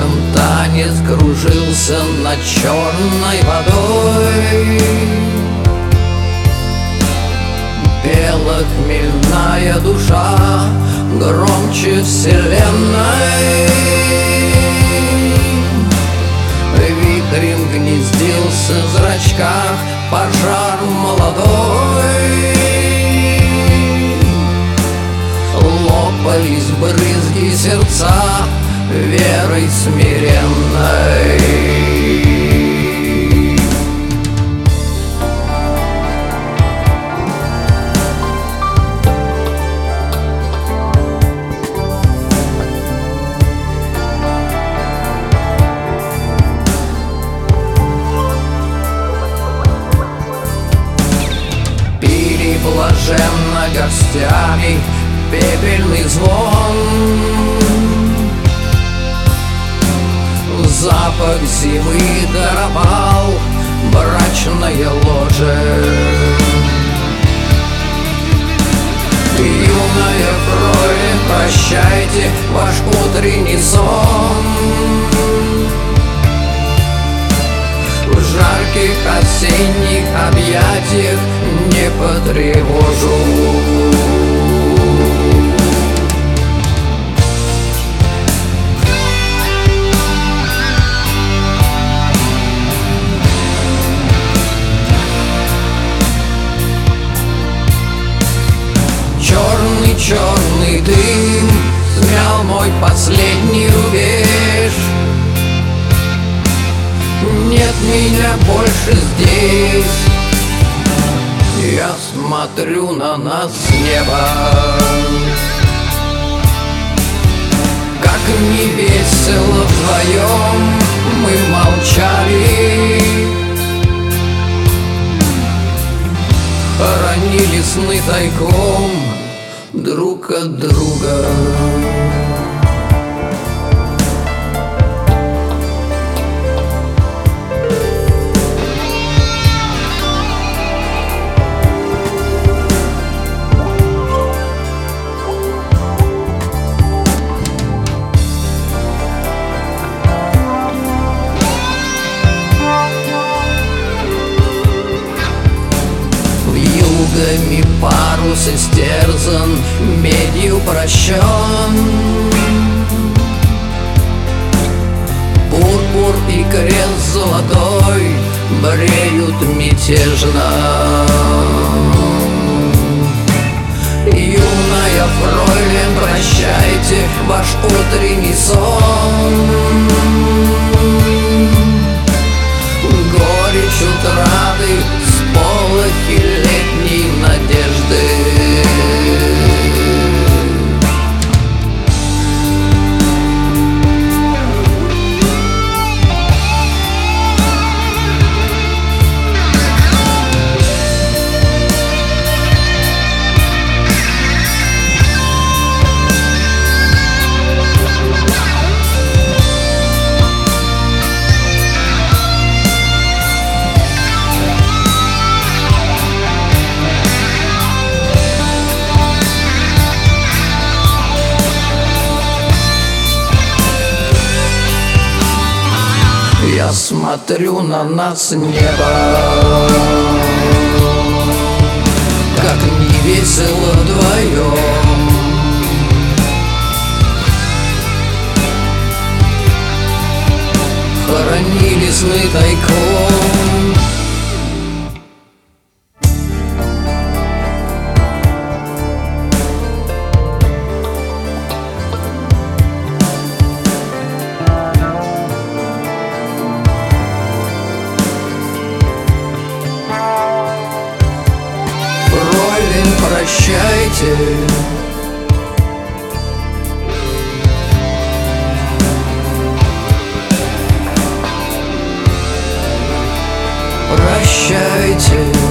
ветром танец кружился над черной водой. Пела хмельная душа громче вселенной. Вихрем гнездился в зрачках пожар молодой. Лопались брызги сердца верой смиренной. Пили блаженно горстями пепельный звон. Запах зимы даровал брачное ложе. Юная фройлен, прощайте ваш утренний сон. В жарких осенних объятиях не потревожу. Черный дым смял мой последний рубеж. Нет меня больше здесь. Я смотрю на нас с неба. Как не весело вдвоем мы молчали. Хоронили сны тайком друг от друга. Вьюгами парус истерзан, медью прощен. Пурпур и крест золотой бреют мятежно. Юная фройлен, прощайте ваш утренний сон. Горечь утраты, сполохи летней надежды. Я смотрю на нас с неба. Как не весело вдвоем. Хоронили сны тайком. Прощайте. Прощайте.